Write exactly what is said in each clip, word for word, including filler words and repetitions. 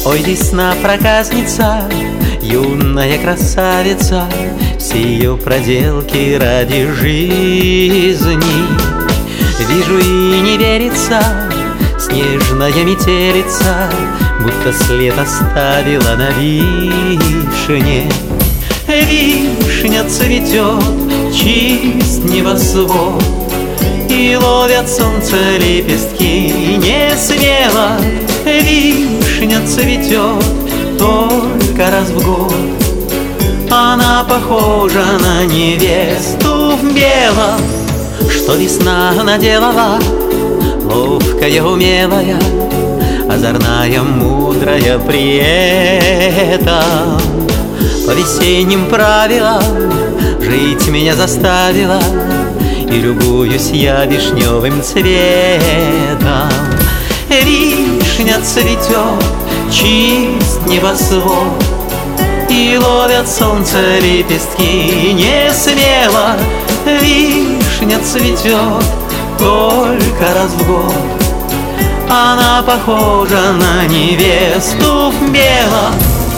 Ой, весна проказница, юная красавица, все ее проделки ради жизни. Вижу и не верится, снежная метелица будто след оставила на вишне. Вишня цветет, чист небосвод, и ловят солнце лепестки не смело. Вишня цветет только раз в год, она похожа на невесту в белом. Что весна наделала, ловкая, умелая, озорная, мудрая при этом. По весенним правилам жить меня заставила, и любуюсь я вишневым цветом. Вишня цветет, чист небосвод, и ловят солнце лепестки не смело. Вишня цветет только раз в год, она похожа на невесту в белом.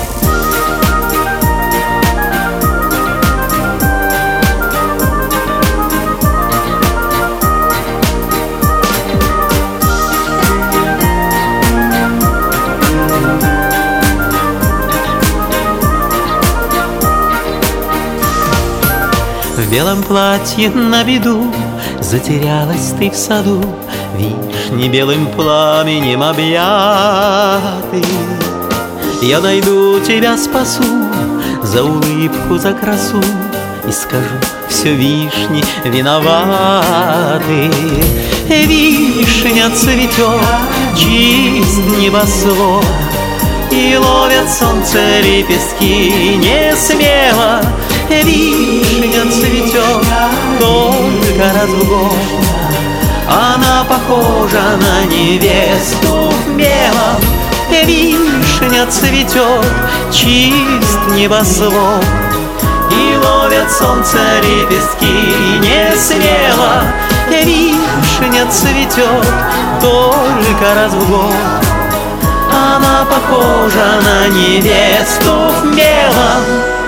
В белом платье на виду затерялась ты в саду, вишни белым пламенем объяты. Я найду тебя, спасу, за улыбку, за красу, и скажу: все вишни виноваты. Вишня цветет, чист небосвод, и ловят солнце лепестки не смело. Вишня цветет только раз в год, она похожа на невесту в белом. Вишня цветет, чист небосвод, и ловят солнце лепестки не смело. Вишня цветет только раз в год, она похожа на невесту в белом.